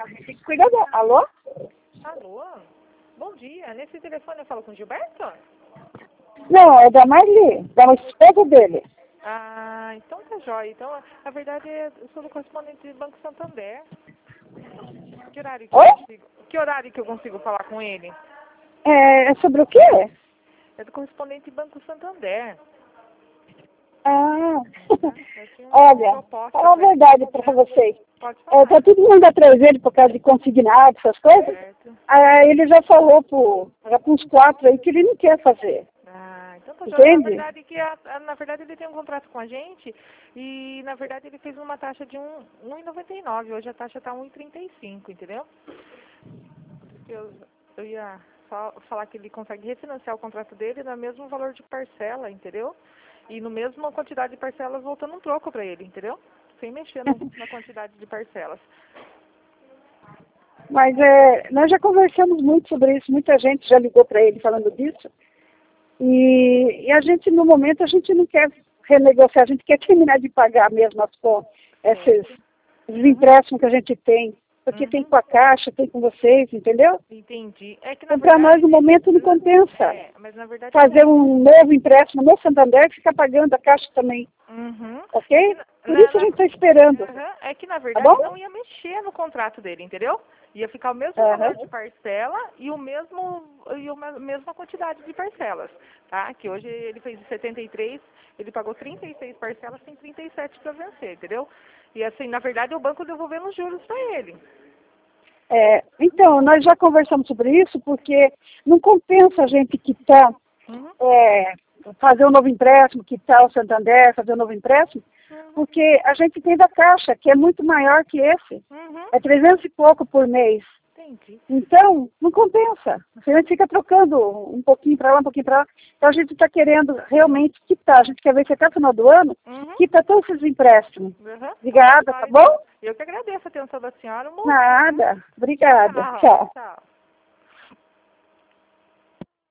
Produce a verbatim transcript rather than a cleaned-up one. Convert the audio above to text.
Tem que cuidar dela. Alô? Alô? Bom dia. Nesse telefone eu falo com o Gilberto? Não, é da Marli, da esposa dele. Ah, então tá jóia. Então, na verdade, eu sou do correspondente do Banco Santander. Que horário que Oi? eu consigo, que horário que eu consigo falar com ele? É, é sobre o quê? É do correspondente do Banco Santander. Ah, Eu tinha uma olha, proposta fala a pra ele. verdade para vocês. Pode É, falar. tá todo mundo atrás dele por causa de consignado, essas coisas. Certo. Ah, ele já falou para uns quatro aí que ele não quer fazer. Ah, então tá jóia. Na Entende? verdade, que a, a- na verdade ele tem um contrato com a gente e na verdade ele fez uma taxa de um, um e noventa e nove. Hoje a taxa tá um e trinta e cinco, entendeu? Eu, eu ia só falar que ele consegue refinanciar o contrato dele no mesmo valor de parcela, entendeu? E no mesmo quantidade de parcelas voltando um troco para ele, entendeu? Sem mexer no, na quantidade de parcelas. Mas é, nós já conversamos muito sobre isso, muita gente já ligou para ele falando disso. E, e a gente, no momento, a gente não quer renegociar, a gente quer terminar de pagar mesmo as, con- esses, esses empréstimos que a gente tem. Porque Uhum. tem com a Caixa, tem com vocês, entendeu? Entendi. É que na Então, para verdade... nós, no momento, não compensa É, mas na verdade... fazer um novo empréstimo no Santander e ficar pagando a Caixa também, Uhum. ok? É que, na, Por na- isso a gente está esperando, Aham, é que na tá verdade bom? não ia mexer no contrato dele, entendeu? Ia ficar o mesmo Aham. valor de parcela e o mesmo e a mesma quantidade de parcelas, tá? Que hoje ele fez setenta e três, ele pagou trinta e seis parcelas, tem trinta e sete para vencer, entendeu? E assim, na verdade, o banco devolvendo os juros para ele. É, então, nós já conversamos sobre isso, porque não compensa a gente quitar, Uhum. é, fazer um novo empréstimo, quitar o Santander, fazer um novo empréstimo, Uhum. porque a gente tem da Caixa, que é muito maior que esse. Uhum. É trezentos e pouco por mês. Entendi. Então, não compensa. A gente fica trocando um pouquinho para lá, um pouquinho para lá. Então, a gente está querendo realmente quitar. A gente quer ver se até o final do ano, Uhum. quita todos esses empréstimos. Uhum. Obrigada, tá bom? Eu que agradeço a atenção da senhora. Um bom dia. Nada. Obrigada. Tchau. Tchau. Tchau.